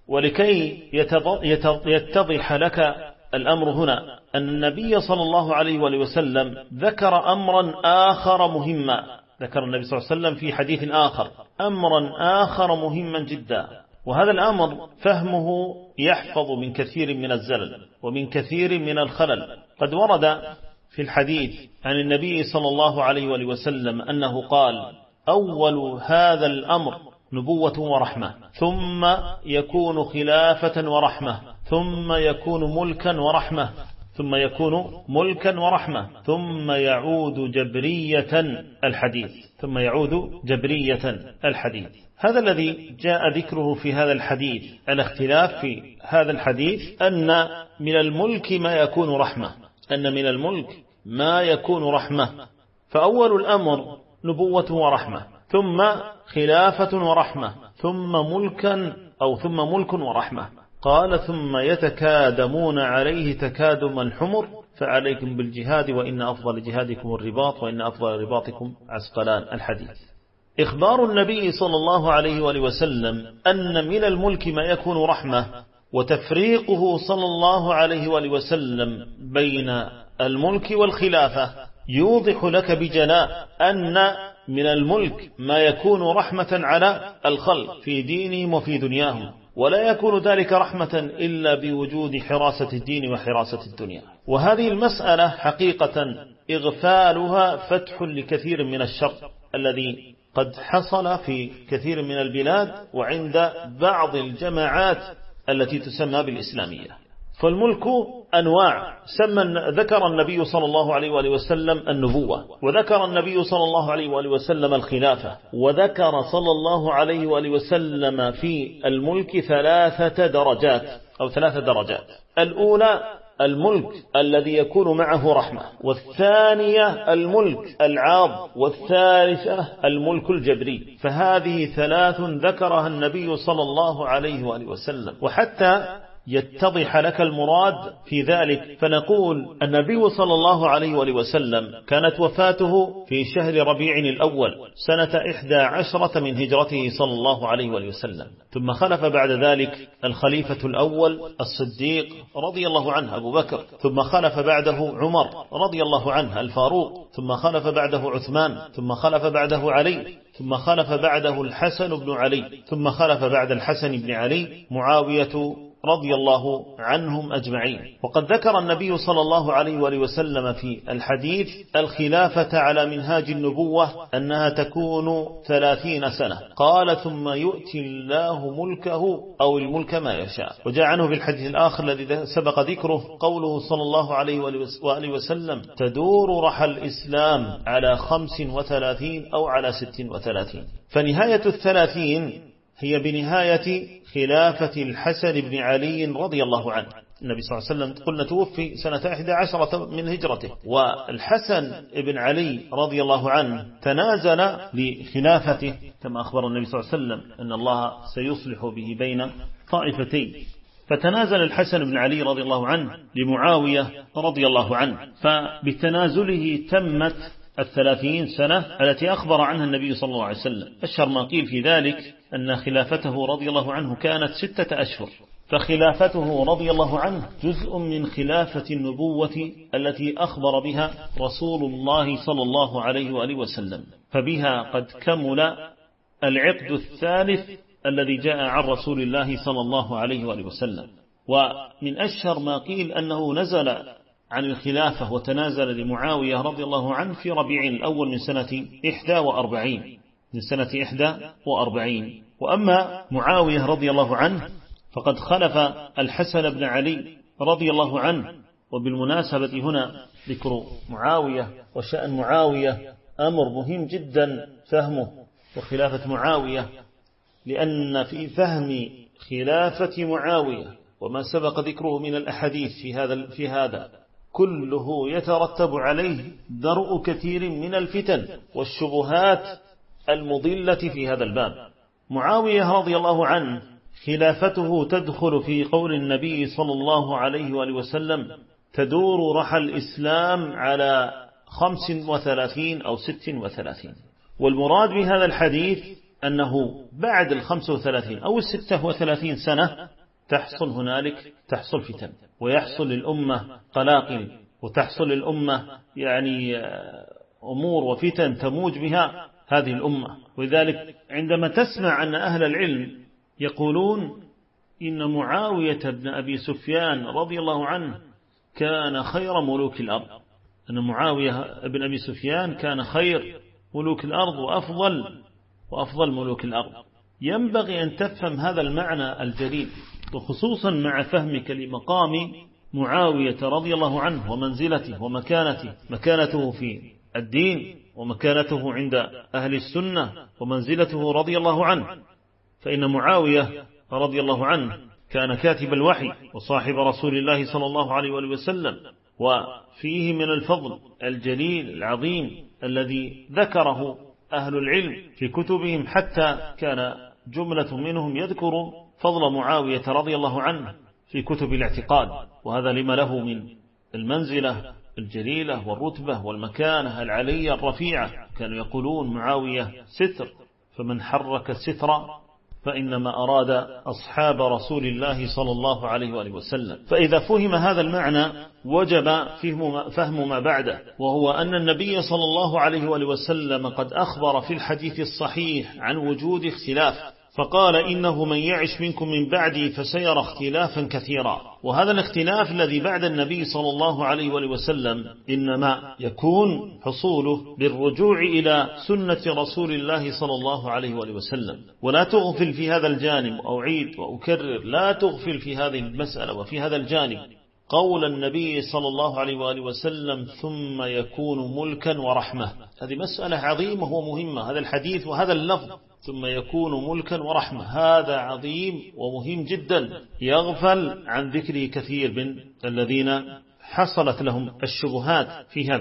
ولكي يتضح لك الأمر هنا أن النبي صلى الله عليه وآله وسلم ذكر أمرا آخر مهما، ذكر النبي صلى الله عليه وسلم في حديث آخر أمرا آخر مهما جدا، وهذا الأمر فهمه يحفظ من كثير من الزلل ومن كثير من الخلل. قد ورد في الحديث عن النبي صلى الله عليه وآله وسلم أنه قال: أول هذا الأمر نبوة ورحمة، ثم يكون خلافة ورحمة، ثم يكون ملكا ورحمة، ثم يكون ملكا ورحمة، ثم يعود جبرية الحديث، ثم يعود جبرية الحديث. هذا الذي جاء ذكره في هذا الحديث. الاختلاف في هذا الحديث أن من الملك ما يكون رحمة، أن من الملك ما يكون رحمة، فأول الأمر نبوة ورحمة، ثم خلافة ورحمة، ثم ملك ورحمة. قال: ثم يتكادمون عليه تكادم الحمر، فعليكم بالجهاد وإن أفضل جهادكم الرباط وإن أفضل رباطكم عسقلان الحديث. إخبار النبي صلى الله عليه وآله وسلم أن من الملك ما يكون رحمة، وتفريقه صلى الله عليه وآله وسلم بين الملك والخلافة يوضح لك بجلاء أن من الملك ما يكون رحمة على الخلق في دينهم وفي دنياهم، ولا يكون ذلك رحمة إلا بوجود حراسة الدين وحراسة الدنيا. وهذه المسألة حقيقة إغفالها فتح لكثير من الشر الذي قد حصل في كثير من البلاد وعند بعض الجماعات التي تسمى بالإسلامية. فالملك أنواع، ذكر النبي صلى الله عليه وآله وسلم النبوة، وذكر النبي صلى الله عليه وآله وسلم الخلافة، وذكر صلى الله عليه وآله وسلم في الملك 3 درجات أو 3 درجات. الأولى الملك الذي يكون معه رحمة، والثانية الملك العاض، والثالثة الملك الجبري. فهذه 3 ذكرها النبي صلى الله عليه وآله وسلم. وحتى يتضح لك المراد في ذلك فنقول النبي صلى الله عليه وآله وسلم كانت وفاته في شهر ربيع الأول سنة 11 من هجرته صلى الله عليه وآله وسلم. ثم خلف بعد ذلك الخليفة الأول الصديق رضي الله عنه أبو بكر، ثم خلف بعده عمر رضي الله عنه الفاروق، ثم خلف بعده عثمان، ثم خلف بعده علي، ثم خلف بعده الحسن بن علي، ثم خلف بعد الحسن بن علي معاوية رضي الله عنهم أجمعين. وقد ذكر النبي صلى الله عليه وآله وسلم في الحديث الخلافة على منهاج النبوة أنها تكون 30 سنة. قال: ثم يؤتي الله ملكه أو الملك ما يشاء. وجاء عنه في الحديث الآخر الذي سبق ذكره قوله صلى الله عليه وآله وسلم: تدور رحى الإسلام على 35 أو على 36. فنهاية 30 هي بنهاية خلافة الحسن بن علي رضي الله عنه. النبي صلى الله عليه وسلم قلنا توفي سنة 11 من هجرته، والحسن بن علي رضي الله عنه تنازل لخلافته كما أخبر النبي صلى الله عليه وسلم أن الله سيصلح به بين طائفتين. فتنازل الحسن بن علي رضي الله عنه لمعاوية رضي الله عنه، فبتنازله تمت 30 سنة التي أخبر عنها النبي صلى الله عليه وسلم. أشهر ما قيل في ذلك أن خلافته رضي الله عنه كانت 6 أشهر، فخلافته رضي الله عنه جزء من خلافة النبوة التي أخبر بها رسول الله صلى الله عليه وآله وسلم، فبها قد كمل العقد الثالث الذي جاء عن رسول الله صلى الله عليه وآله وسلم. ومن أشهر ما قيل أنه نزل عن الخلافة وتنازل لمعاوية رضي الله عنه في ربيع الأول من سنة 41. وأما معاوية رضي الله عنه فقد خلف الحسن بن علي رضي الله عنه. وبالمناسبة هنا ذكر معاوية وشأن معاوية أمر مهم جدا فهمه وخلافة معاوية، لأن في فهم خلافة معاوية وما سبق ذكره من الأحاديث في هذا كله يترتب عليه درء كثير من الفتن والشبهات المضلة في هذا الباب. معاوية رضي الله عنه خلافته تدخل في قول النبي صلى الله عليه وآله وسلم: تدور رحى الإسلام على 35 أو 36. والمراد بهذا الحديث أنه بعد 35 أو 36 سنة تحصل هنالك، تحصل فتن، ويحصل للأمة قلاقل، وتحصل للأمة يعني أمور وفتن تموج بها هذه الأمة. ولذلك عندما تسمع أن أهل العلم يقولون إن معاوية بن أبي سفيان رضي الله عنه كان خير ملوك الأرض، أن معاوية بن أبي سفيان كان خير ملوك الأرض وأفضل ملوك الأرض، ينبغي أن تفهم هذا المعنى الجليل، وخصوصا مع فهمك لمقام معاوية رضي الله عنه ومنزلته ومكانته، مكانته في الدين ومكانته عند أهل السنة ومنزلته رضي الله عنه. فإن معاوية رضي الله عنه كان كاتب الوحي وصاحب رسول الله صلى الله عليه وسلم، وفيه من الفضل الجليل العظيم الذي ذكره أهل العلم في كتبهم، حتى كان جملة منهم يذكر فضل معاوية رضي الله عنه في كتب الاعتقاد، وهذا لما له من المنزلة الجليلة والرتبة والمكانة العلية الرفيعة. كانوا يقولون معاوية ستر، فمن حرك الستر فإنما أراد أصحاب رسول الله صلى الله عليه وآله وسلم. فإذا فهم هذا المعنى وجب فهم ما بعده، وهو أن النبي صلى الله عليه وآله وسلم قد أخبر في الحديث الصحيح عن وجود اختلاف، فقال إنه من يعش منكم من بعدي فسيرى اختلافا كثيرا. وهذا الاختلاف الذي بعد النبي صلى الله عليه وآله وسلم إنما يكون حصوله بالرجوع إلى سنة رسول الله صلى الله عليه وآله وسلم. ولا تغفل في هذا الجانب، أعيد وأكرر، لا تغفل في هذه المسألة وفي هذا الجانب قول النبي صلى الله عليه وآله وسلم ثم يكون ملكا ورحمة. هذه مسألة عظيمة ومهمة، هذا الحديث وهذا اللفظ ثم يكون ملكا ورحمة، هذا عظيم ومهم جدا، يغفل عن ذكره كثير من الذين حصلت لهم الشبهات في هذا.